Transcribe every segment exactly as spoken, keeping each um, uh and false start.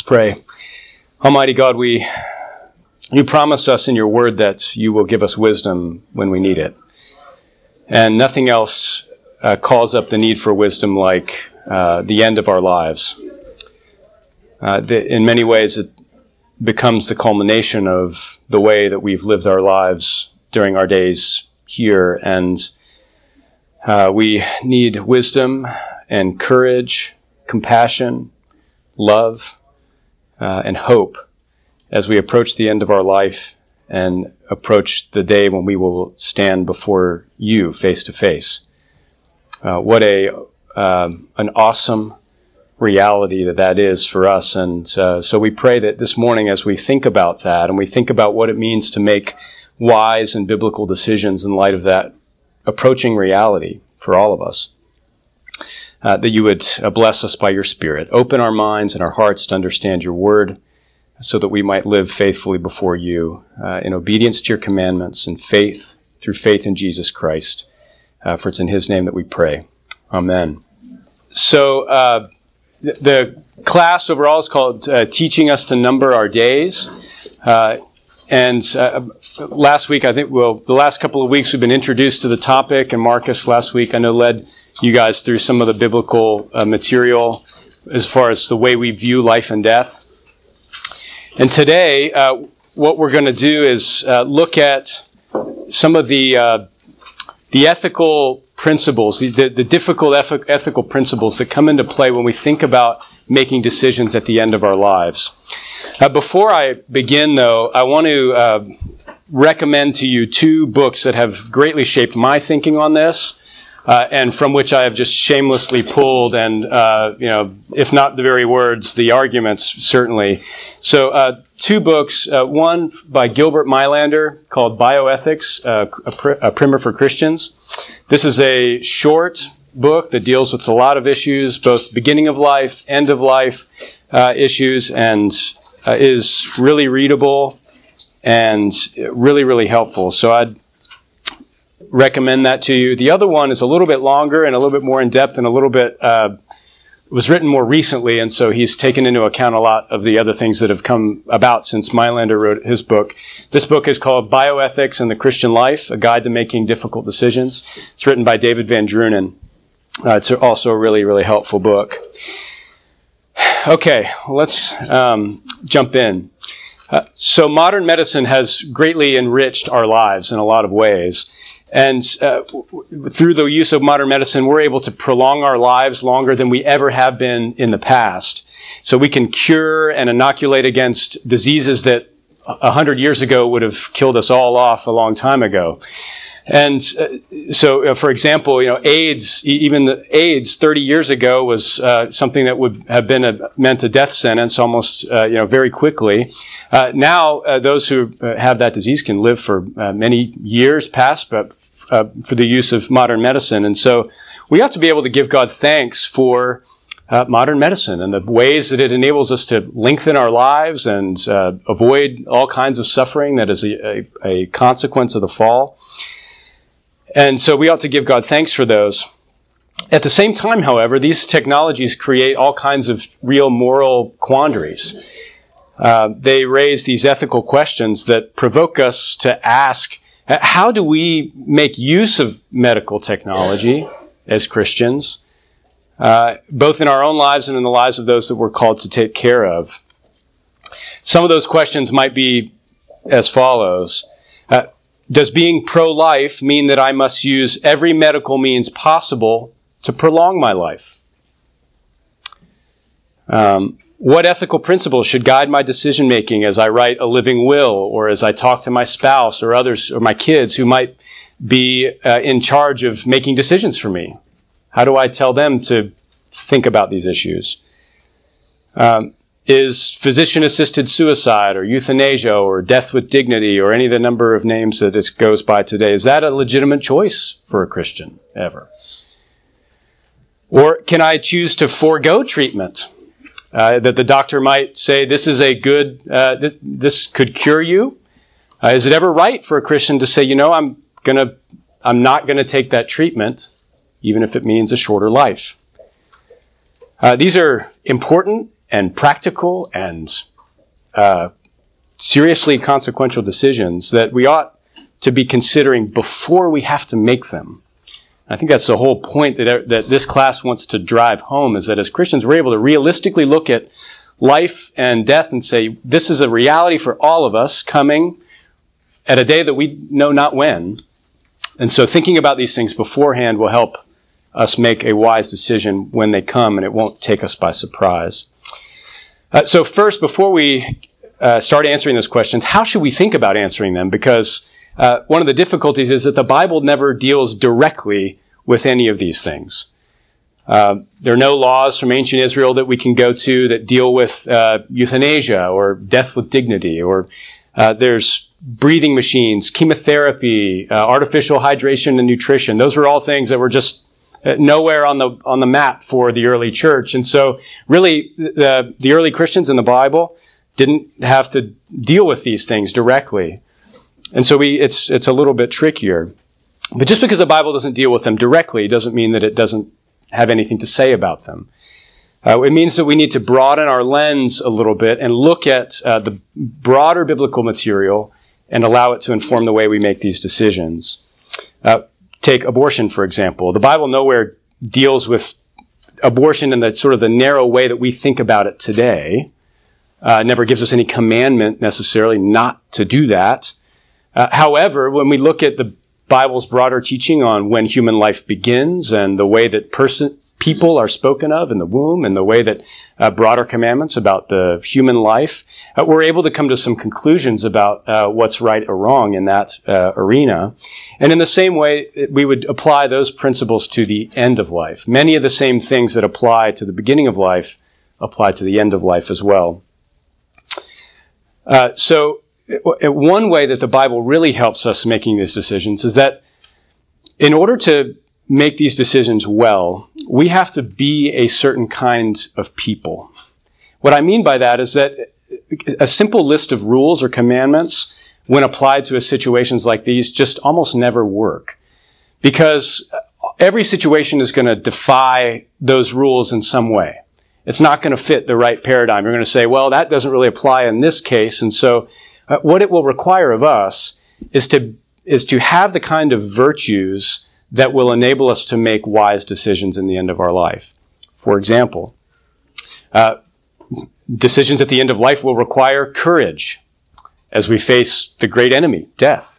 Pray. Almighty God, we you promise us in your word that you will give us wisdom when we need it. And nothing else uh, calls up the need for wisdom like uh, the end of our lives. Uh, the, in many ways, it becomes the culmination of the way that we've lived our lives during our days here. And uh, we need wisdom and courage, compassion, love, Uh, and hope as we approach the end of our life and approach the day when we will stand before you face to face. Uh, what a um, an awesome reality that that is for us. And uh, so we pray that this morning as we think about that and we think about what it means to make wise and biblical decisions in light of that approaching reality for all of us, Uh, that you would uh, bless us by your Spirit. Open our minds and our hearts to understand your word so that we might live faithfully before you uh, in obedience to your commandments and faith, through faith in Jesus Christ. Uh, for it's in his name that we pray. Amen. So uh, th- the class overall is called uh, Teaching Us to Number Our Days. Uh, and uh, last week, I think, well, the last couple of weeks we've been introduced to the topic, and Marcus last week I know led you guys through some of the biblical uh, material as far as the way we view life and death. And today, uh, what we're going to do is uh, look at some of the uh, the ethical principles, the, the difficult eth- ethical principles that come into play when we think about making decisions at the end of our lives. Uh, before I begin, though, I want to uh, recommend to you two books that have greatly shaped my thinking on this. Uh, and from which I have just shamelessly pulled, and, uh, you know, if not the very words, the arguments, certainly. So, uh, two books, uh, one by Gilbert Meilander called Bioethics, uh, a, pr- a Primer for Christians. This is a short book that deals with a lot of issues, both beginning of life, end of life uh, issues, and uh, is really readable and really, really helpful. So I'd recommend that to you. The other one is a little bit longer and a little bit more in depth and a little bit uh, was written more recently, and so he's taken into account a lot of the other things that have come about since Meilander wrote his book. This book is called Bioethics and the Christian Life: A Guide to Making Difficult Decisions. It's written by David Van Drunen. Uh, it's also a really, really helpful book. Okay, let's um, jump in. Uh, so modern medicine has greatly enriched our lives in a lot of ways. And uh, w- through the use of modern medicine, we're able to prolong our lives longer than we ever have been in the past. So we can cure and inoculate against diseases that a hundred years ago would have killed us all off a long time ago. And uh, so, uh, for example, you know, AIDS, e- even the AIDS thirty years ago was uh, something that would have been a, meant a death sentence almost, uh, you know, very quickly. Uh, now, uh, those who uh, have that disease can live for uh, many years past, but uh, for the use of modern medicine. And so we ought to be able to give God thanks for uh, modern medicine and the ways that it enables us to lengthen our lives and uh, avoid all kinds of suffering that is a, a, a consequence of the fall. And so we ought to give God thanks for those. At the same time, however, these technologies create all kinds of real moral quandaries. Uh, they raise these ethical questions that provoke us to ask, how do we make use of medical technology as Christians, uh, both in our own lives and in the lives of those that we're called to take care of? Some of those questions might be as follows. Uh, does being pro-life mean that I must use every medical means possible to prolong my life? Um, What ethical principles should guide my decision-making as I write a living will, or as I talk to my spouse or others, or my kids who might be uh, in charge of making decisions for me? How do I tell them to think about these issues? Um, is physician-assisted suicide or euthanasia or death with dignity or any of the number of names that it goes by today, is that a legitimate choice for a Christian ever? Or can I choose to forego treatment? Uh, that the doctor might say, this is a good, uh, this, this could cure you. Uh, is it ever right for a Christian to say, you know, I'm gonna, I'm not gonna take that treatment, even if it means a shorter life? Uh, these are important and practical and uh, seriously consequential decisions that we ought to be considering before we have to make them. I think that's the whole point that, that this class wants to drive home, is that as Christians, we're able to realistically look at life and death and say, this is a reality for all of us coming at a day that we know not when. And so thinking about these things beforehand will help us make a wise decision when they come, and it won't take us by surprise. Uh, so first, before we uh, start answering those questions, how should we think about answering them? Because uh, one of the difficulties is that the Bible never deals directly with any of these things. Uh, there are no laws from ancient Israel that we can go to that deal with uh, euthanasia or death with dignity, or uh, there's breathing machines, chemotherapy, uh, artificial hydration and nutrition. Those were all things that were just uh, nowhere on the on the map for the early church. And so really the, the early Christians in the Bible didn't have to deal with these things directly. And so we it's it's a little bit trickier. But just because the Bible doesn't deal with them directly doesn't mean that it doesn't have anything to say about them. Uh, it means that we need to broaden our lens a little bit and look at uh, the broader biblical material and allow it to inform the way we make these decisions. Uh, take abortion, for example. The Bible nowhere deals with abortion in the sort of the narrow way that we think about it today. Uh, it never gives us any commandment necessarily not to do that. Uh, however, when we look at the Bible's broader teaching on when human life begins and the way that person, people are spoken of in the womb and the way that uh, broader commandments about the human life, uh, we're able to come to some conclusions about uh, what's right or wrong in that uh, arena. And in the same way, we would apply those principles to the end of life. Many of the same things that apply to the beginning of life apply to the end of life as well. Uh, so, one way that the Bible really helps us making these decisions is that in order to make these decisions well, we have to be a certain kind of people. What I mean by that is that a simple list of rules or commandments, when applied to situations like these, just almost never work. Because every situation is going to defy those rules in some way. It's not going to fit the right paradigm. You're going to say, well, that doesn't really apply in this case, and so Uh, what it will require of us is to is to have the kind of virtues that will enable us to make wise decisions in the end of our life. For example, uh, decisions at the end of life will require courage as we face the great enemy, death.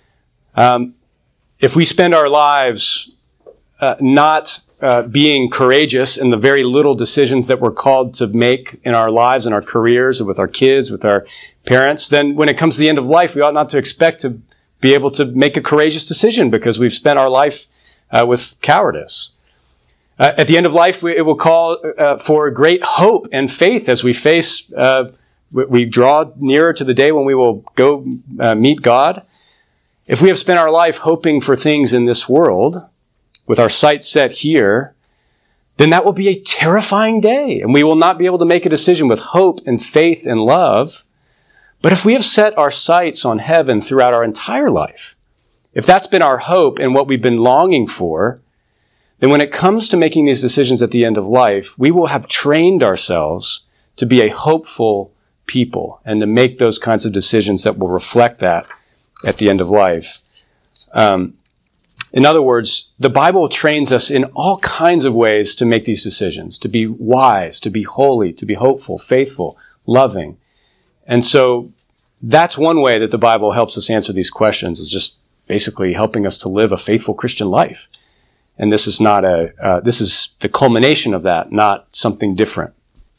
Um, if we spend our lives uh, not uh, being courageous in the very little decisions that we're called to make in our lives, in our careers, with our kids, with our parents, then when it comes to the end of life, we ought not to expect to be able to make a courageous decision because we've spent our life uh, with cowardice. Uh, at the end of life, we, it will call uh, for great hope and faith as we face, uh, we, we draw nearer to the day when we will go uh, meet God. If we have spent our life hoping for things in this world, with our sights set here, then that will be a terrifying day, and we will not be able to make a decision with hope and faith and love. But if we have set our sights on heaven throughout our entire life, if that's been our hope and what we've been longing for, then when it comes to making these decisions at the end of life, we will have trained ourselves to be a hopeful people and to make those kinds of decisions that will reflect that at the end of life. Um, in other words, the Bible trains us in all kinds of ways to make these decisions, to be wise, to be holy, to be hopeful, faithful, loving. And so that's one way that the Bible helps us answer these questions, is just basically helping us to live a faithful Christian life. And this is not a, uh, this is the culmination of that, not something different.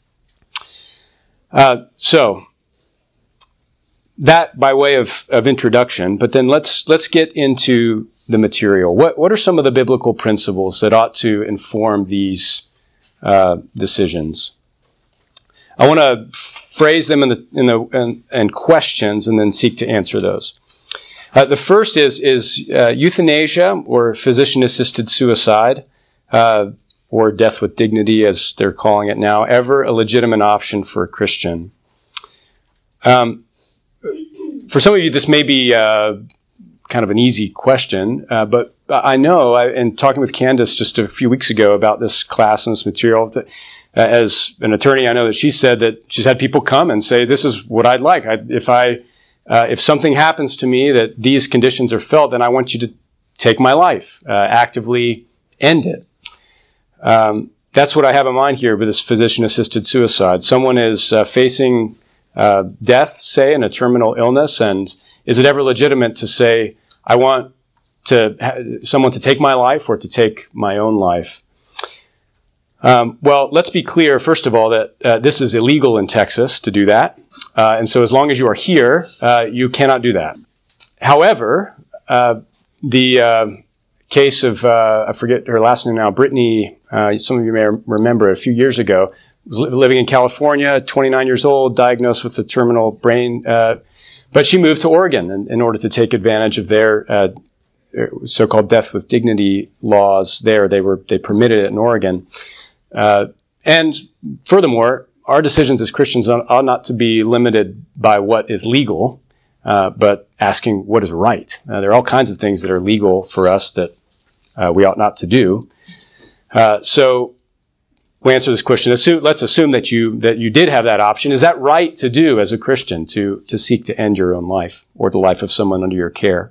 Uh, so, that by way of, of introduction, but then let's, let's get into the material. What, what are some of the biblical principles that ought to inform these, uh, decisions? I want to phrase them in the, in the, in, in questions and then seek to answer those. Uh, the first is, is, uh, euthanasia or physician-assisted suicide, uh, or death with dignity as they're calling it now, ever a legitimate option for a Christian? Um, for some of you, this may be, uh, kind of an easy question, uh, but I know, I, and talking with Candace just a few weeks ago about this class and this material, that, uh, as an attorney, I know that she said that she's had people come and say, this is what I'd like. I, if I, uh, if something happens to me that these conditions are felt, then I want you to take my life, uh, actively end it. Um, that's what I have in mind here with this physician-assisted suicide. Someone is uh, facing uh, death, say, in a terminal illness, and is it ever legitimate to say, I want to ha- someone to take my life or to take my own life? Um, well, let's be clear, first of all, that uh, this is illegal in Texas to do that. Uh, and so as long as you are here, uh, you cannot do that. However, uh, the uh, case of, uh, I forget her last name now, Brittany, uh, some of you may remember a few years ago, was li- living in California, twenty-nine years old, diagnosed with a terminal brain, uh, but she moved to Oregon in, in order to take advantage of their uh, so-called death with dignity laws there. They were, they permitted it in Oregon. Uh, and furthermore, our decisions as Christians ought not to be limited by what is legal, uh, but asking what is right. Uh, there are all kinds of things that are legal for us that uh, we ought not to do. Uh, so we'll answer this question. Assume, let's assume that you that you did have that option. Is that right to do as a Christian, to to seek to end your own life or the life of someone under your care?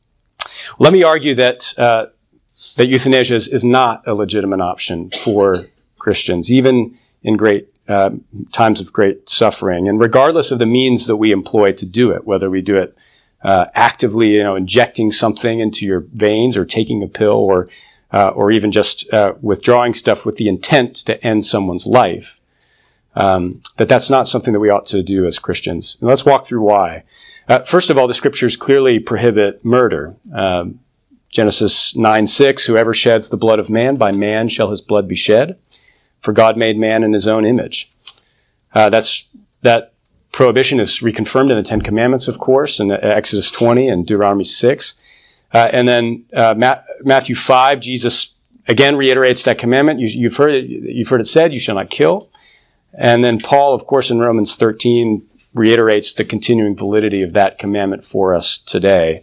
Let me argue that uh, that euthanasia is, is not a legitimate option for Christians, even in great uh, times of great suffering, and regardless of the means that we employ to do it, whether we do it uh, actively, you know, injecting something into your veins, or taking a pill, or uh, or even just uh, withdrawing stuff with the intent to end someone's life, um, that that's not something that we ought to do as Christians. And let's walk through why. Uh, first of all, the scriptures clearly prohibit murder. Um, Genesis nine six, whoever sheds the blood of man, by man shall his blood be shed. For God made man in his own image. Uh, that's, that prohibition is reconfirmed in the Ten Commandments, of course, in Exodus twenty and Deuteronomy six. Uh, and then uh, Ma- Matthew five, Jesus again reiterates that commandment. You, you've heard it, you've heard it said, you shall not kill. And then Paul, of course, in Romans thirteen, reiterates the continuing validity of that commandment for us today.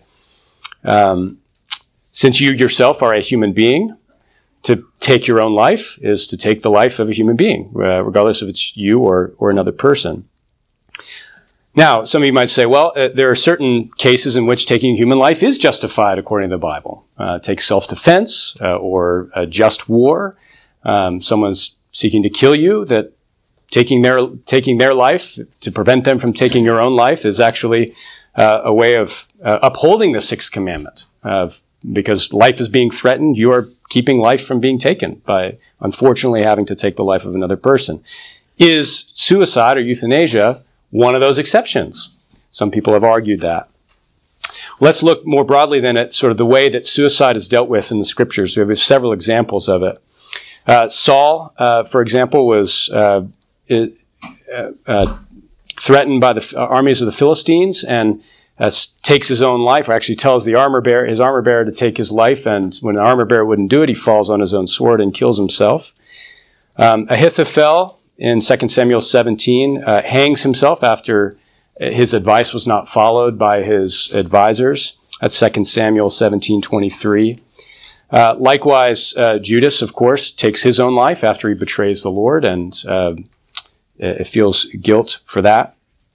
Um, since you yourself are a human being, to take your own life is to take the life of a human being, uh, regardless if it's you or, or another person. Now, some of you might say, well, uh, there are certain cases in which taking human life is justified according to the Bible. Uh, take self-defense uh, or a just war. Um, someone's seeking to kill you, that taking their taking their life to prevent them from taking your own life is actually uh, a way of uh, upholding the sixth commandment. Uh, because life is being threatened, you are keeping life from being taken by, unfortunately, having to take the life of another person. Is suicide or euthanasia one of those exceptions? Some people have argued that. Let's look more broadly then at sort of the way that suicide is dealt with in the scriptures. We have several examples of it. Uh, Saul, uh, for example, was uh, uh, uh, threatened by the armies of the Philistines and Uh, takes his own life, or actually tells the armor bearer, his armor bearer to take his life, and when the armor bearer wouldn't do it, he falls on his own sword and kills himself. Um, Ahithophel, in Second Samuel seventeen, uh, hangs himself after his advice was not followed by his advisors. That's Second Samuel seventeen twenty-three. Uh, likewise, uh, Judas, of course, takes his own life after he betrays the Lord, and uh, feels guilt for that.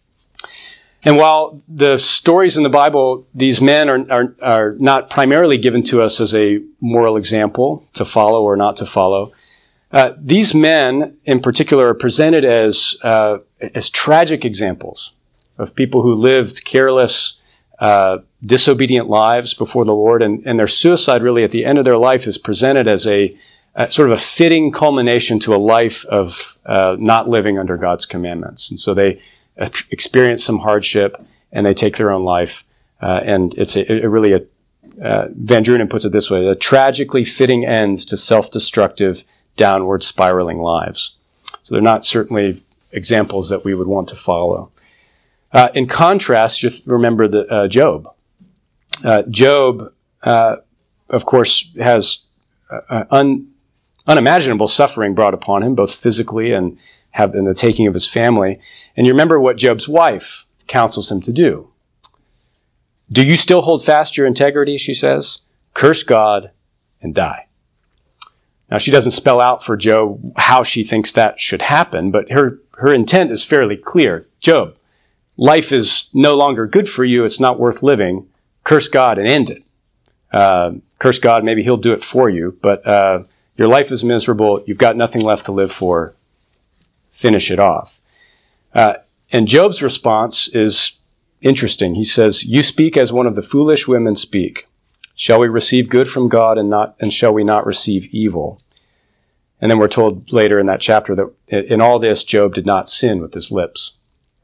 And while the stories in the Bible, these men are, are, are not primarily given to us as a moral example to follow or not to follow, uh, these men in particular are presented as, uh, as tragic examples of people who lived careless, uh, disobedient lives before the Lord, and, and their suicide really at the end of their life is presented as a, a sort of a fitting culmination to a life of uh, not living under God's commandments. And so they experience some hardship, and they take their own life. Uh, and it's a, a really a, uh, Van Drunen puts it this way, a tragically fitting ends to self-destructive, downward spiraling lives. So they're not certainly examples that we would want to follow. Uh, in contrast, just remember the, uh, Job. Uh, Job, uh, of course, has uh, un, unimaginable suffering brought upon him, both physically and have in the taking of his family. And you remember what Job's wife counsels him to do. Do you still hold fast your integrity, she says? curse God, and die. Now, she doesn't spell out for Job how she thinks that should happen, but her, her intent is fairly clear. Job, life is no longer good for you. It's not worth living. Curse God and end it. Uh, curse God, maybe he'll do it for you, but uh, your life is miserable. You've got nothing left to live for. Finish it off. Uh, and Job's response is interesting. He says, you speak as one of the foolish women speak. Shall we receive good from God and not, and shall we not receive evil? And then we're told later in that chapter that in all this, Job did not sin with his lips.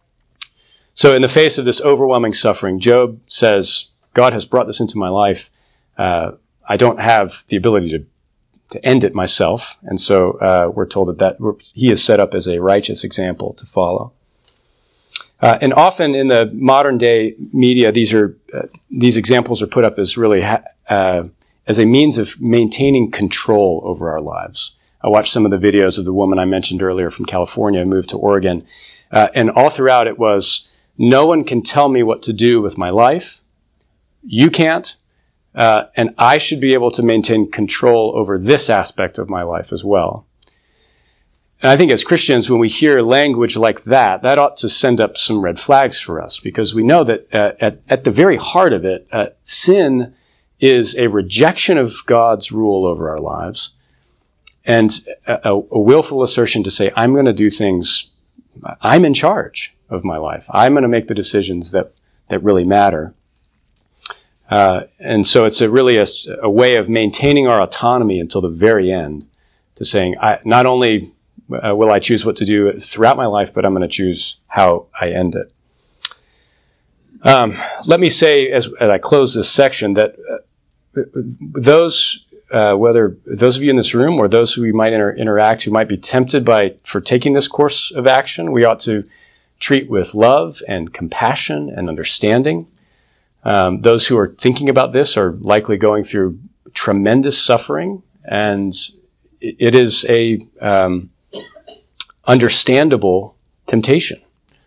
So in the face of this overwhelming suffering, Job says, God has brought this into my life. Uh, I don't have the ability to, to end it myself. And so uh, we're told that, that he is set up as a righteous example to follow. Uh, and often in the modern day media, these are uh, these examples are put up as really ha- uh, as a means of maintaining control over our lives. I watched some of the videos of the woman I mentioned earlier from California, moved to Oregon, uh, and all throughout it was, no one can tell me what to do with my life. You can't, uh, and I should be able to maintain control over this aspect of my life as well. And I think as Christians, when we hear language like that, that ought to send up some red flags for us, because we know that uh, at, at the very heart of it, uh, sin is a rejection of God's rule over our lives and a, a willful assertion to say, I'm going to do things, I'm in charge of my life. I'm going to make the decisions that, that really matter. Uh, and so it's a really a, a way of maintaining our autonomy until the very end, to saying, I, not only Uh, will I choose what to do throughout my life, but I'm going to choose how I end it. Um, let me say, as, as I close this section, that uh, those, uh, whether those of you in this room or those who we might inter- interact who might be tempted by for taking this course of action, we ought to treat with love and compassion and understanding. Um, those who are thinking about this are likely going through tremendous suffering, and it, it is a um, understandable temptation.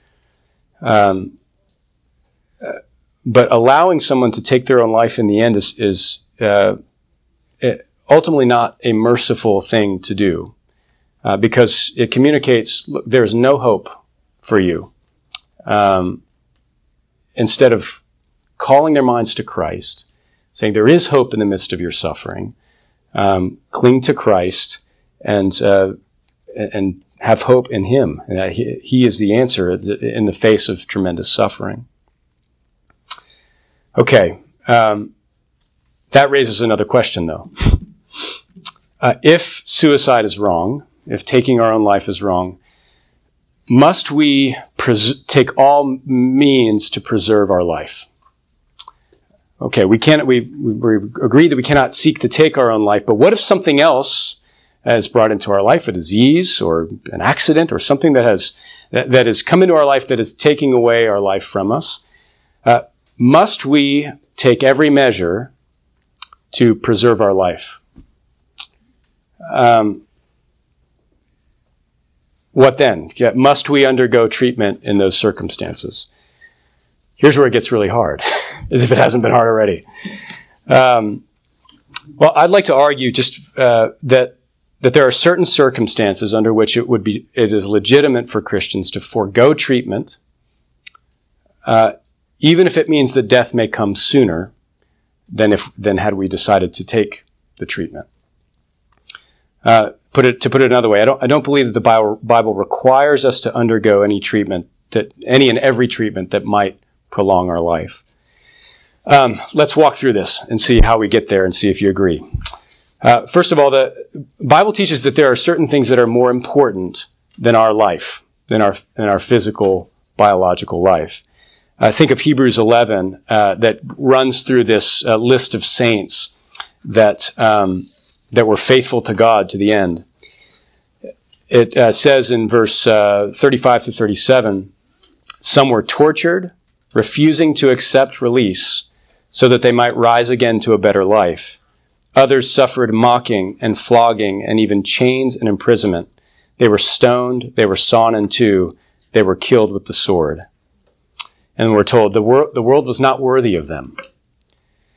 Um, uh, but allowing someone to take their own life in the end is, is uh, ultimately not a merciful thing to do, uh, because it communicates, look, there's no hope for you. Um, instead of calling their minds to Christ, saying there is hope in the midst of your suffering, um, cling to Christ and uh, and have hope in him. Uh, he, he is the answer in the face of tremendous suffering. Okay, um, that raises another question, though. Uh, if suicide is wrong, if taking our own life is wrong, must we pres- take all means to preserve our life? Okay, we can't. We we agree that we cannot seek to take our own life, but what if something else has brought into our life, a disease or an accident or something that has that, that has come into our life that is taking away our life from us? Uh, must we take every measure to preserve our life? Um, what then? Yeah, must we undergo treatment in those circumstances? Here's where it gets really hard, as if it hasn't been hard already. Um, well, I'd like to argue just uh, that that there are certain circumstances under which it would be it is legitimate for Christians to forego treatment, uh, even if it means that death may come sooner than if than had we decided to take the treatment. Uh, put it to put it another way, I don't I don't believe that the Bible, Bible requires us to undergo any treatment that any and every treatment that might prolong our life. Um, let's walk through this and see how we get there and see if you agree. Uh, first of all, the Bible teaches that there are certain things that are more important than our life, than our than our physical, biological life. Uh, think of Hebrews eleven uh, that runs through this uh, list of saints that um, that were faithful to God to the end. It uh, says in verse uh, thirty-five to thirty-seven, some were tortured, refusing to accept release so that they might rise again to a better life. Others suffered mocking and flogging and even chains and imprisonment. They were stoned, they were sawn in two, they were killed with the sword. And we're told the, wor- the world was not worthy of them.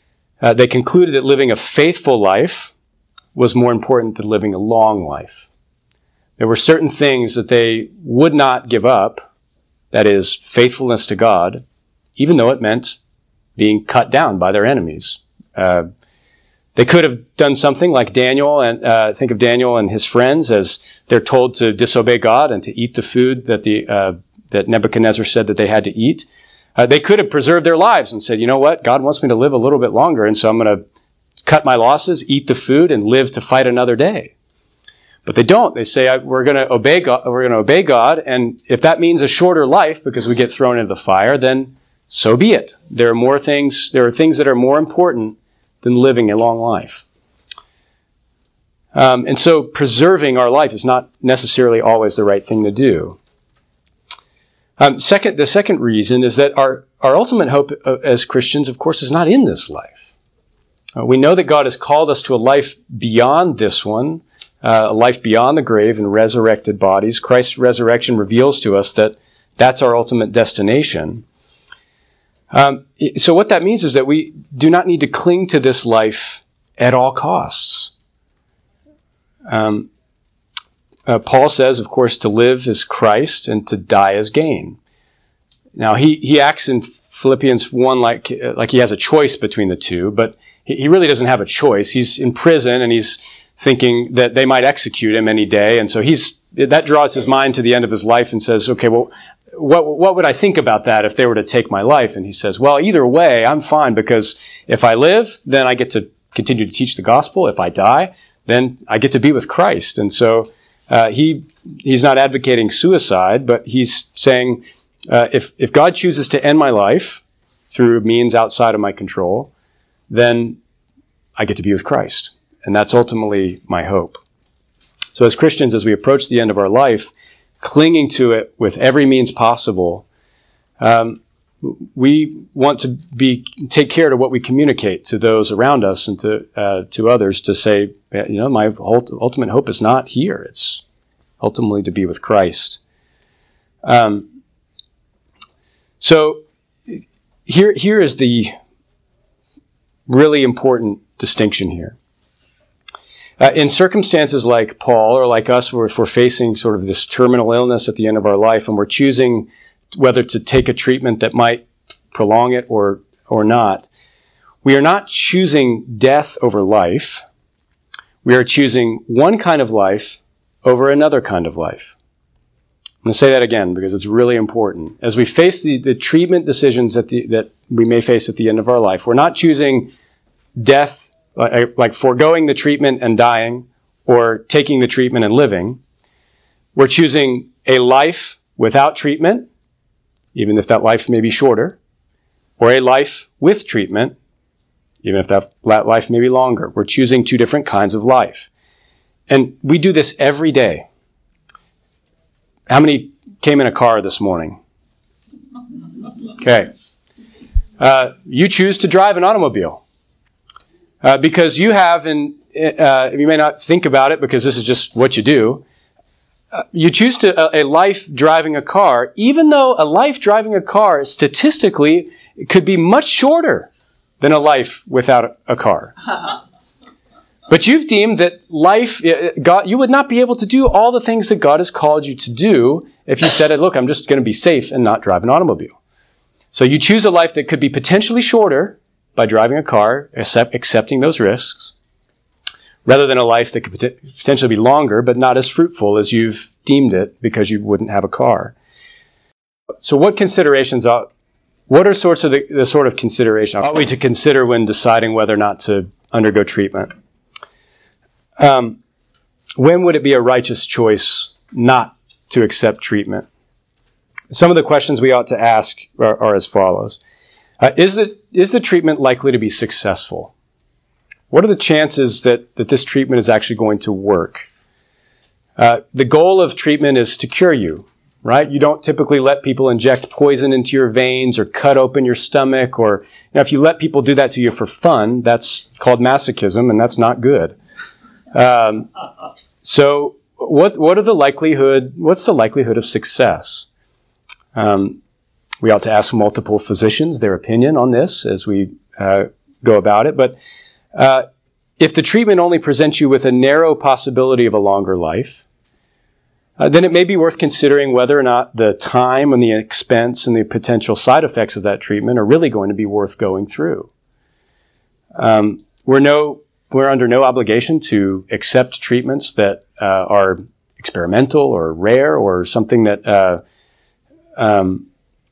Uh, they concluded that living a faithful life was more important than living a long life. There were certain things that they would not give up, that is, faithfulness to God, even though it meant being cut down by their enemies. Uh, they could have done something like Daniel, and uh, think of Daniel and his friends as they're told to disobey God and to eat the food that the uh, that Nebuchadnezzar said that they had to eat. Uh, they could have preserved their lives and said, you know what, God wants me to live a little bit longer, and so I'm going to cut my losses, eat the food, and live to fight another day. But they don't. They say, we're going to obey God, we're going to obey God, and if that means a shorter life because we get thrown into the fire, then so be it. There are more things, there are things that are more important than living a long life. Um, and so preserving our life is not necessarily always the right thing to do. Um, second, the second reason is that our, our ultimate hope uh, as Christians, of course, is not in this life. Uh, we know that God has called us to a life beyond this one, uh, a life beyond the grave and resurrected bodies. Christ's resurrection reveals to us that that's our ultimate destination. Um, so what that means is that we do not need to cling to this life at all costs. Um, uh, Paul says, of course, to live is Christ and to die is gain. Now, he, he acts in Philippians one like, like he has a choice between the two, but he, he really doesn't have a choice. He's in prison and he's thinking that they might execute him any day. And so he's, that draws his mind to the end of his life and says, okay, well, What, what would I think about that if they were to take my life? And he says, well, either way, I'm fine, because if I live, then I get to continue to teach the gospel. If I die, then I get to be with Christ. And so uh, he he's not advocating suicide, but he's saying, uh, if, if God chooses to end my life through means outside of my control, then I get to be with Christ. And that's ultimately my hope. So as Christians, as we approach the end of our life, clinging to it with every means possible, um, we want to be take care to what we communicate to those around us and to uh, to others, to say, you know, my ultimate hope is not here; it's ultimately to be with Christ. Um, so here here is the really important distinction here. Uh, in circumstances like Paul or like us, where if we're facing sort of this terminal illness at the end of our life and we're choosing whether to take a treatment that might prolong it or or not, we are not choosing death over life. We are choosing one kind of life over another kind of life. I'm going to say that again because it's really important. As we face the, the treatment decisions at the, that we may face at the end of our life, we're not choosing death, like, like foregoing the treatment and dying, or taking the treatment and living. We're choosing a life without treatment, even if that life may be shorter, or a life with treatment, even if that life may be longer. We're choosing two different kinds of life. And we do this every day. How many came in a car this morning? Okay. Uh, you choose to drive an automobile. Uh, because you have, and uh, you may not think about it because this is just what you do, uh, you choose to a, a life driving a car, even though a life driving a car statistically could be much shorter than a life without a, a car. But you've deemed that life, God, you would not be able to do all the things that God has called you to do if you said, look, I'm just going to be safe and not drive an automobile. So you choose a life that could be potentially shorter by driving a car, accept, accepting those risks, rather than a life that could pot- potentially be longer, but not as fruitful as you've deemed it because you wouldn't have a car. So what considerations are, what are sorts of the, the sort of considerations are we to consider when deciding whether or not to undergo treatment? Um, when would it be a righteous choice not to accept treatment? Some of the questions we ought to ask are, are as follows. Uh, is it is the treatment likely to be successful? What are the chances that, that this treatment is actually going to work? Uh, the goal of treatment is to cure you, right? You don't typically let people inject poison into your veins or cut open your stomach, or you know, if you let people do that to you for fun, that's called masochism, and that's not good. Um, so, what what are the likelihood? What's the likelihood of success? Um, We ought to ask multiple physicians their opinion on this as we uh, go about it. But uh, if the treatment only presents you with a narrow possibility of a longer life, uh, then it may be worth considering whether or not the time and the expense and the potential side effects of that treatment are really going to be worth going through. Um, we're no, we're under no obligation to accept treatments that uh, are experimental or rare or something that uh, um,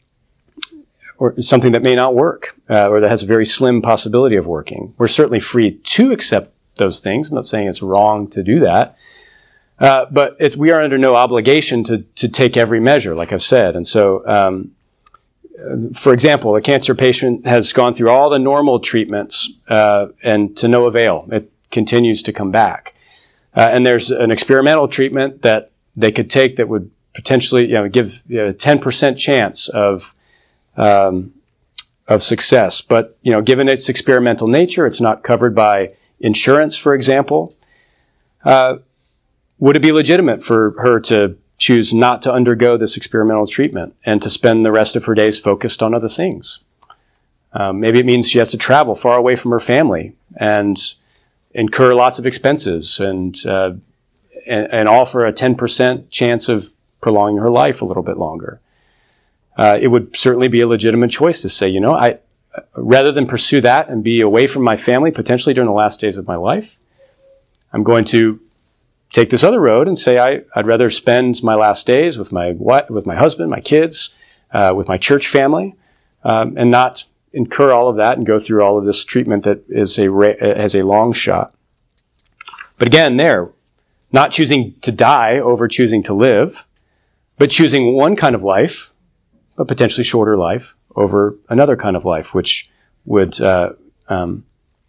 or something that may not work uh, or that has a very slim possibility of working. We're certainly free to accept those things. I'm not saying it's wrong to do that. Uh, but it's, we are under no obligation to, to take every measure, like I've said. And so, um, for example, a cancer patient has gone through all the normal treatments uh, and to no avail. It continues to come back. Uh, and there's an experimental treatment that they could take that would potentially, you know, give you know, a ten percent chance of um, of success. But, you know, given its experimental nature, it's not covered by insurance, for example. Uh, Would it be legitimate for her to choose not to undergo this experimental treatment and to spend the rest of her days focused on other things? Um, maybe it means she has to travel far away from her family and incur lots of expenses and uh, and, and all for a ten percent chance of prolonging her life a little bit longer. Uh, it would certainly be a legitimate choice to say, you know, I rather than pursue that and be away from my family potentially during the last days of my life, I'm going to take this other road and say I, I'd rather spend my last days with my with my husband, my kids, uh, with my church family, um, and not incur all of that and go through all of this treatment that is a has a long shot. But again, there, not choosing to die over choosing to live, but choosing one kind of life, a potentially shorter life, over another kind of life, which would uh, um,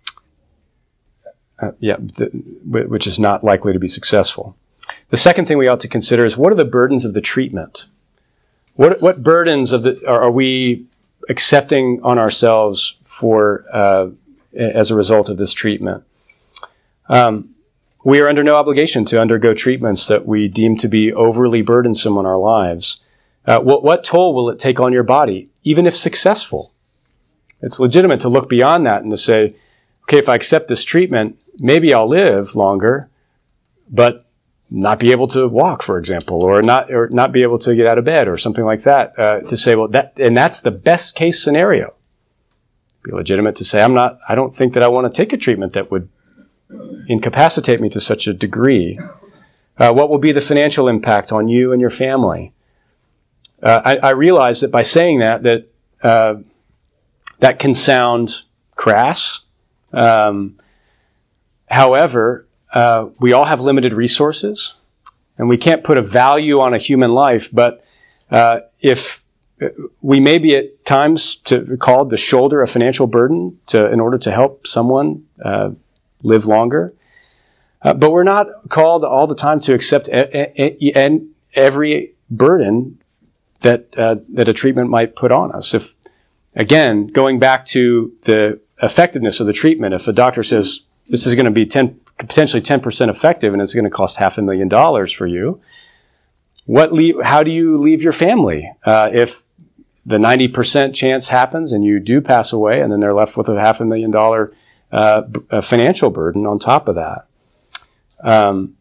Uh, yeah, th- which is not likely to be successful. The second thing we ought to consider is, what are the burdens of the treatment? What what burdens of the are, are we accepting on ourselves for uh, as a result of this treatment? Um, we are under no obligation to undergo treatments that we deem to be overly burdensome on our lives. Uh, what what toll will it take on your body, even if successful? It's legitimate to look beyond that and to say, okay, if I accept this treatment, maybe I'll live longer, but not be able to walk, for example, or not, or not be able to get out of bed, or something like that. Uh, to say, well, that, and that's the best case scenario. It'd be legitimate to say, I'm not, I don't think that I want to take a treatment that would incapacitate me to such a degree. Uh, what will be the financial impact on you and your family? Uh, I, I realize that by saying that, that uh, that can sound crass. Um, However, uh, we all have limited resources, and we can't put a value on a human life. But uh, if we may be at times to, called to shoulder a financial burden to, in order to help someone uh, live longer, uh, but we're not called all the time to accept a, a, a, every burden that uh, that a treatment might put on us. If again, going back to the effectiveness of the treatment, if a doctor says this is going to be ten, potentially ten percent effective and it's going to cost half a million dollars for you, what leave, how do you leave your family? Uh, if the ninety percent chance happens and you do pass away, and then they're left with a half a million dollar uh, b- a financial burden on top of that. Um,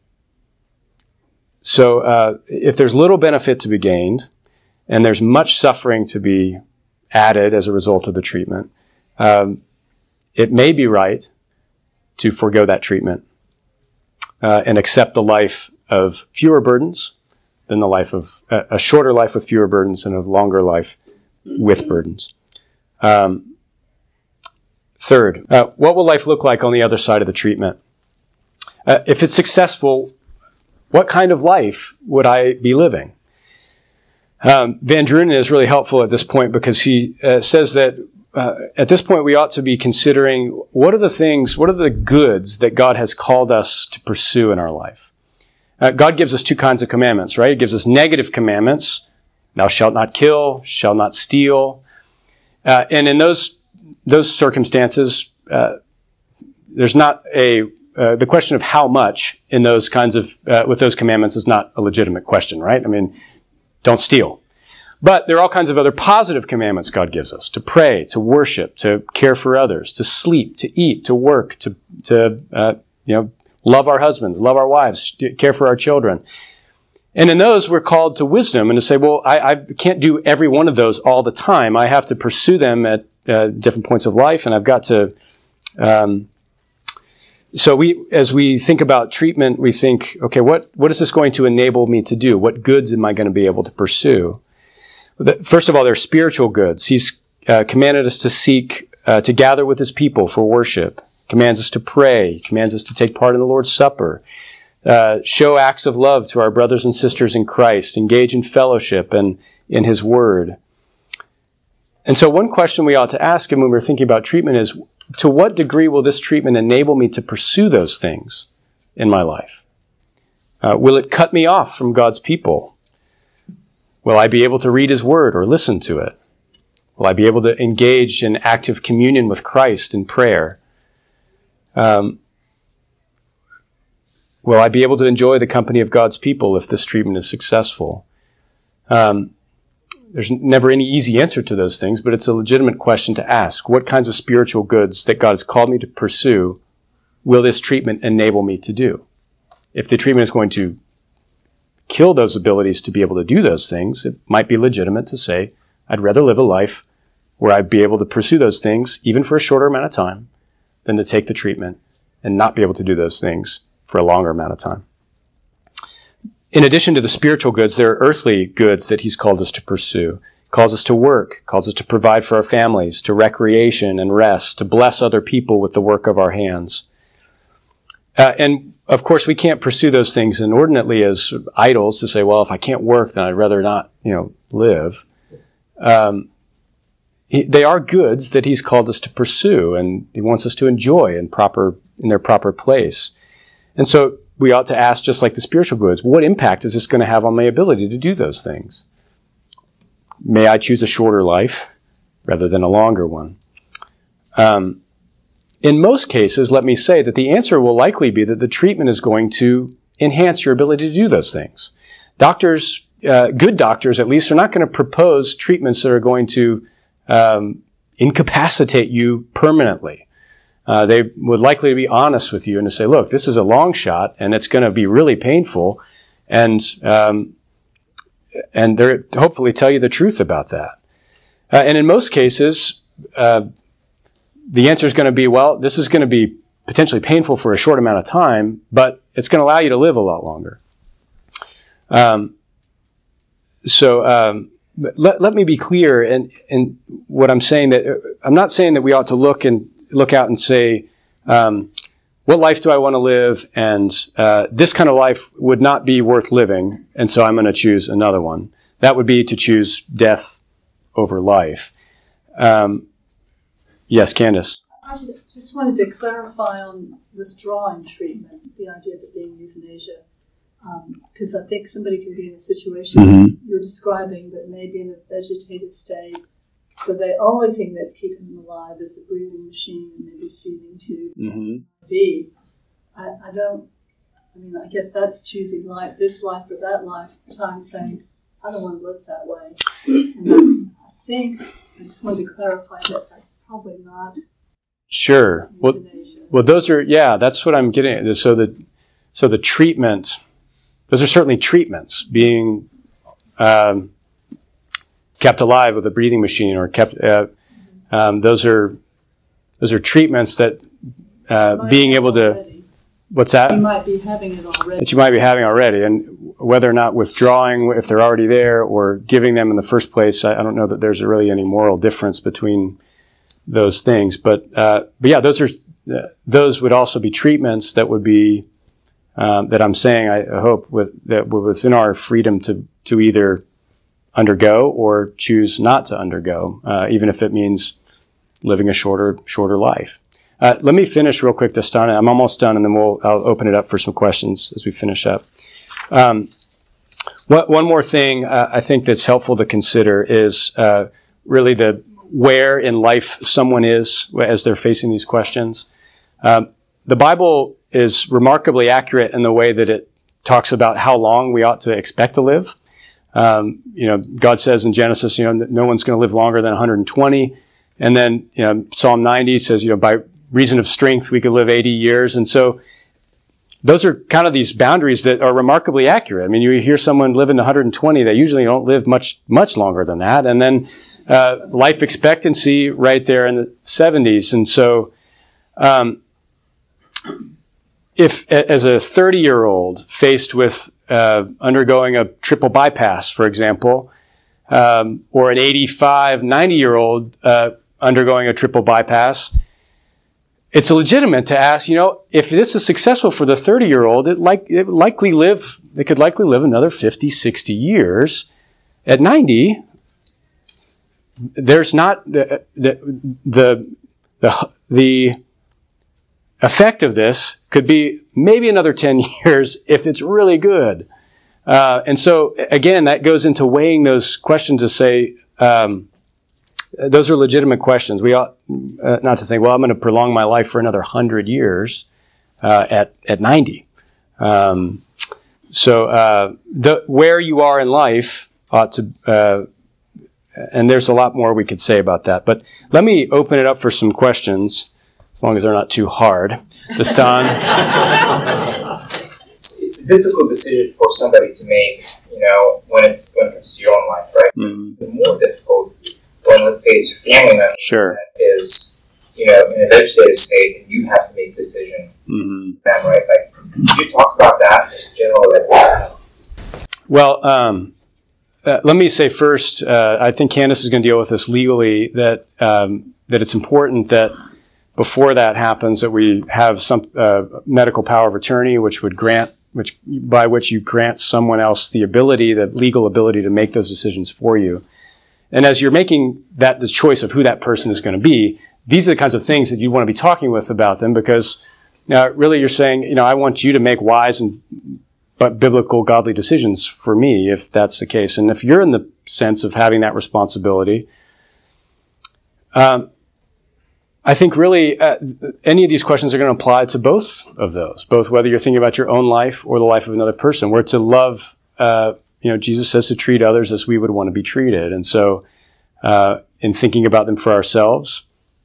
so uh, if there's little benefit to be gained and there's much suffering to be added as a result of the treatment, um, it may be right to forego that treatment uh, and accept the life of fewer burdens than the life of uh, a shorter life with fewer burdens and a longer life with burdens. Um, third, uh, what will life look like on the other side of the treatment? Uh, if it's successful, what kind of life would I be living? Um, Van Drunen is really helpful at this point because he uh, says that Uh, at this point, we ought to be considering what are the things, what are the goods that God has called us to pursue in our life. Uh, God gives us two kinds of commandments, right? He gives us negative commandments. Thou shalt not kill, shalt not steal. Uh, and in those those circumstances, uh, there's not a, uh, the question of how much in those kinds of, uh, with those commandments is not a legitimate question, right? I mean, don't steal. But there are all kinds of other positive commandments God gives us: to pray, to worship, to care for others, to sleep, to eat, to work, to to uh, you know love our husbands, love our wives, care for our children. And in those, we're called to wisdom and to say, well, I, I can't do every one of those all the time. I have to pursue them at uh, different points of life, and I've got to. Um, so we, as we think about treatment, we think, okay, what what is this going to enable me to do? What goods am I going to be able to pursue? First of all, there are spiritual goods. He's uh, commanded us to seek, uh, to gather with his people for worship. Commands us to pray. Commands us to take part in the Lord's Supper. Uh, show acts of love to our brothers and sisters in Christ. Engage in fellowship and in his word. And so one question we ought to ask him when we're thinking about treatment is, to what degree will this treatment enable me to pursue those things in my life? Uh, will it cut me off from God's people? Will I be able to read his word or listen to it? Will I be able to engage in active communion with Christ in prayer? Um, will I be able to enjoy the company of God's people if this treatment is successful? Um, there's never any easy answer to those things, but it's a legitimate question to ask. What kinds of spiritual goods that God has called me to pursue will this treatment enable me to do? If the treatment is going to kill those abilities to be able to do those things, it might be legitimate to say, I'd rather live a life where I'd be able to pursue those things, even for a shorter amount of time, than to take the treatment and not be able to do those things for a longer amount of time. In addition to the spiritual goods, there are earthly goods that he's called us to pursue. He calls us to work, calls us to provide for our families, to recreation and rest, to bless other people with the work of our hands. Uh, and of course, we can't pursue those things inordinately as idols to say, well, if I can't work, then I'd rather not, you know, live. Um, he, they are goods that he's called us to pursue, and he wants us to enjoy in proper, in their proper place. And so we ought to ask, just like the spiritual goods, what impact is this going to have on my ability to do those things? May I choose a shorter life rather than a longer one? Um, in most cases, let me say that the answer will likely be that the treatment is going to enhance your ability to do those things. Doctors, uh, good doctors at least, are not going to propose treatments that are going to um, incapacitate you permanently. Uh, they would likely be honest with you and to say, look, this is a long shot and it's going to be really painful, and um, and they're hopefully tell you the truth about that. Uh, and in most cases, uh, the answer is going to be, well, this is going to be potentially painful for a short amount of time, but it's going to allow you to live a lot longer. Um, so um, let, let me be clear in, in what I'm saying. That I'm not saying that we ought to look and look out and say, um, what life do I want to live? And uh, this kind of life would not be worth living, and so I'm going to choose another one. That would be to choose death over life. Um, yes, Candace? I just wanted to clarify on withdrawing treatment, the idea of it being euthanasia, because um, I think somebody can be in a situation mm-hmm. you're describing that may be in a vegetative state. So the only thing that's keeping them alive is a breathing machine and maybe feeding tube. Mm-hmm. B. I, I don't, I mean, I guess that's choosing life, this life or that life, time saying, I don't want to live that way. And I, I think, I just wanted to clarify that that's probably not. Sure. Well, well, those are, yeah, that's what I'm getting at. So the, so the treatment, those are certainly treatments, being, um, kept alive with a breathing machine, or kept. Uh, um, those are those are treatments that uh, being able to. Already. What's that? You might be having it already. That you might be having already, and whether or not withdrawing, if they're already there, or giving them in the first place, I, I don't know that there's really any moral difference between those things. But uh, but yeah, those are uh, those would also be treatments that would be um, that I'm saying. I hope with that within our freedom to to either undergo or choose not to undergo, uh, even if it means living a shorter, shorter life. Uh, let me finish real quick, Dastana. I'm almost done, and then we'll, I'll open it up for some questions as we finish up. Um, what, one more thing uh, I think that's helpful to consider is uh, really the where in life someone is as they're facing these questions. Um, the Bible is remarkably accurate in the way that it talks about how long we ought to expect to live. Um, you know, God says in Genesis, you know, no one's going to live longer than one hundred twenty. And then, you know, Psalm ninety says, you know, by reason of strength, we could live eighty years. And so those are kind of these boundaries that are remarkably accurate. I mean, you hear someone living one hundred twenty, they usually don't live much, much longer than that. And then, uh, life expectancy right there in the seventies. And so, um, if as a thirty year old faced with, uh, undergoing a triple bypass, for example, um, or an eighty-five, ninety year old, uh, undergoing a triple bypass, it's legitimate to ask, you know, if this is successful for the thirty year old, it like, it likely live, they could likely live another fifty, sixty years. At ninety, there's not the, the, the, the, the effect of this could be maybe another ten years if it's really good. Uh, and so again, that goes into weighing those questions to say, um, those are legitimate questions. We ought uh, not to think, well, I'm going to prolong my life for another hundred years uh, at at ninety. Um, so uh, the, where you are in life ought to, uh, and there's a lot more we could say about that. But let me open it up for some questions, as long as they're not too hard. Destan? It's, it's a difficult decision for somebody to make, you know, when it's when it comes to your own life, right? Mm-hmm. The more difficult when, let's say, it's your family member sure. that is, you know, in a vegetative state, and you have to make a decision. Mm-hmm. Them, right? Like, could you talk about that just generally? Like, well, um, uh, let me say first, uh, I think Candace is going to deal with this legally. That um, that it's important that before that happens, that we have some uh, medical power of attorney, which would grant, which by which you grant someone else the ability, the legal ability to make those decisions for you. And as you're making that the choice of who that person is going to be, these are the kinds of things that you want to be talking with about them, because now really you're saying, you know, I want you to make wise and but biblical, godly decisions for me, if that's the case. And if you're in the sense of having that responsibility, um, I think really uh, any of these questions are going to apply to both of those, both whether you're thinking about your own life or the life of another person. We're to love, uh, you know, Jesus says to treat others as we would want to be treated. And so uh, in thinking about them for ourselves,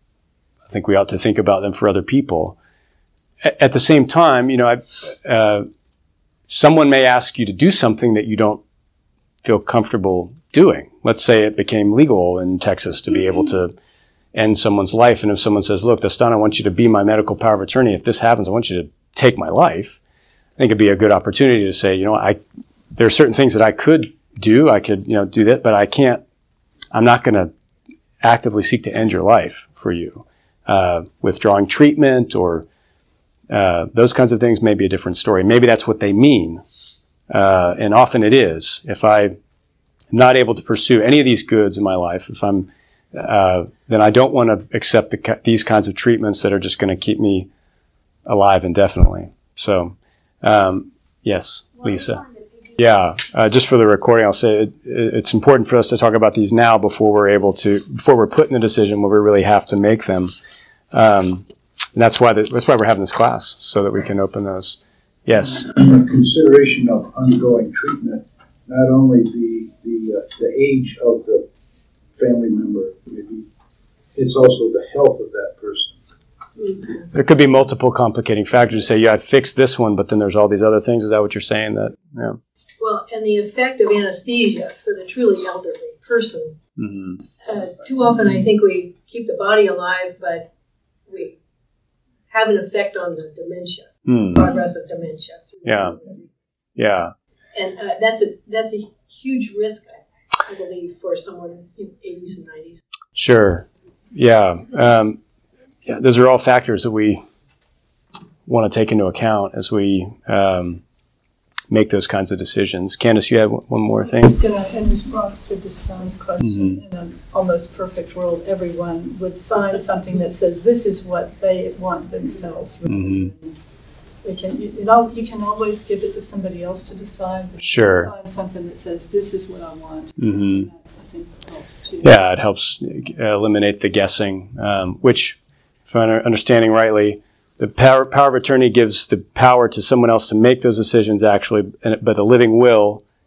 I think we ought to think about them for other people. A- at the same time, you know, I, uh, someone may ask you to do something that you don't feel comfortable doing. Let's say it became legal in Texas to be able to end someone's life. And if someone says, look, Destan, I want you to be my medical power of attorney. If this happens, I want you to take my life. I think it'd be a good opportunity to say, you know, I, there are certain things that I could do. I could, you know, do that, but I can't, I'm not going to actively seek to end your life for you. Uh, withdrawing treatment or, uh, those kinds of things may be a different story. Maybe that's what they mean. Uh, and often it is. If I'm not able to pursue any of these goods in my life, if I'm, uh, then I don't want to accept the, these kinds of treatments that are just going to keep me alive indefinitely. So, um, yes, Lisa. Yeah, uh, just for the recording, I'll say it, it's important for us to talk about these now before we're able to, before we're put in a decision where we really have to make them. Um, and that's why the, that's why we're having this class, so that we can open those. Yes. Consideration of ongoing treatment, not only the the uh, the age of the family member, maybe it's also the health of that person. There could be multiple complicating factors to say, yeah, I fixed this one, but then there's all these other things. Is that what you're saying? That, yeah. Well, and the effect of anesthesia for the truly elderly person. Mm-hmm. Uh, too often I think we keep the body alive, but we have an effect on the dementia, mm. progress of dementia. Yeah, yeah. And uh, that's a that's a huge risk, I, I believe, for someone in eighties and nineties. Sure. Yeah. Um, yeah. Those are all factors that we want to take into account as we um, make those kinds of decisions. Candace, you had one more thing? I was going to, in response to Destan's question, mm-hmm. in an almost perfect world, everyone would sign something that says this is what they want themselves. Mm-hmm. They can, you, you know, you can always give it to somebody else to decide. But sure. You sign something that says this is what I want. Mm-hmm. That, I think that helps too. Yeah, it helps eliminate the guessing, um, which, if I'm understanding rightly, the power, power of attorney gives the power to someone else to make those decisions, actually, but the living will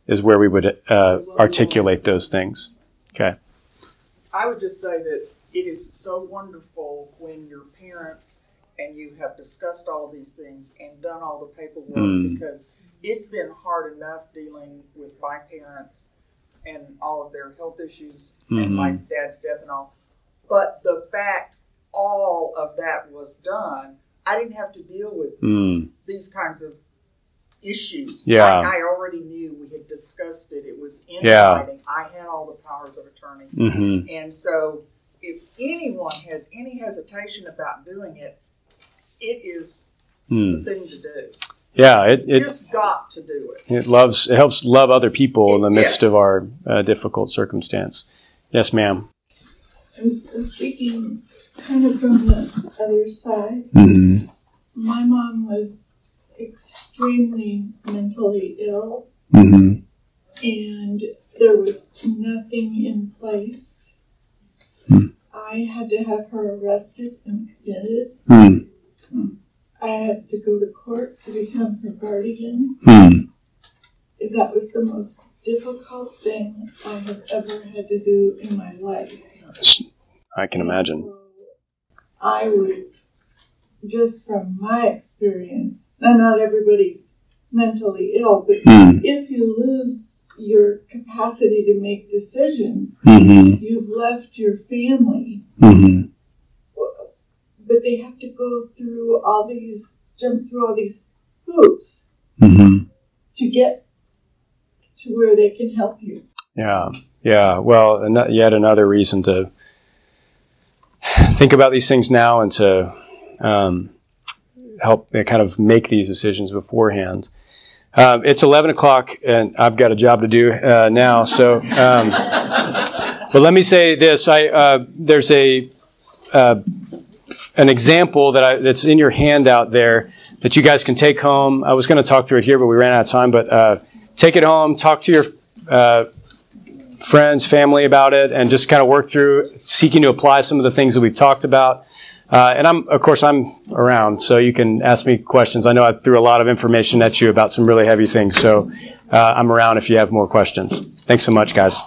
is where we would uh, articulate those things. Okay. I would just say that it is so wonderful when your parents and you have discussed all these things and done all the paperwork, mm. because it's been hard enough dealing with my parents and all of their health issues mm-hmm. and my dad's death and all. But the fact all of that was done, I didn't have to deal with mm. these kinds of issues. Yeah. I, I already knew. We had discussed it. It was in yeah. writing. I had all the powers of attorney. Mm-hmm. And so if anyone has any hesitation about doing it, it is mm. the thing to do. Yeah, it, it you just got to do it. It loves it helps love other people it, in the midst yes. of our uh, difficult circumstance. Yes, ma'am. I'm speaking kind of from the other side. Mm-hmm. My mom was extremely mentally ill, mm-hmm. and there was nothing in place. Mm. I had to have her arrested and committed. Mm. I had to go to court to become her guardian. Mm. That was the most difficult thing I have ever had to do in my life. I can imagine. So I would, just from my experience, and not everybody's mentally ill, but mm. if you lose your capacity to make decisions, mm-hmm. you've left your family. Mm-hmm. But they have to go through all these, jump through all these hoops mm-hmm. to get to where they can help you. Yeah, yeah. Well, an- yet another reason to think about these things now and to um, help uh, kind of make these decisions beforehand. Um, it's eleven o'clock, and I've got a job to do uh, now. So, um, but let me say this: I uh, there's a uh, an example that I, that's in your handout there that you guys can take home. I was going to talk through it here, but we ran out of time. But uh, take it home, talk to your uh, friends, family about it, and just kind of work through seeking to apply some of the things that we've talked about. Uh, and I'm, of course, I'm around, so you can ask me questions. I know I threw a lot of information at you about some really heavy things, so uh, I'm around if you have more questions. Thanks so much, guys.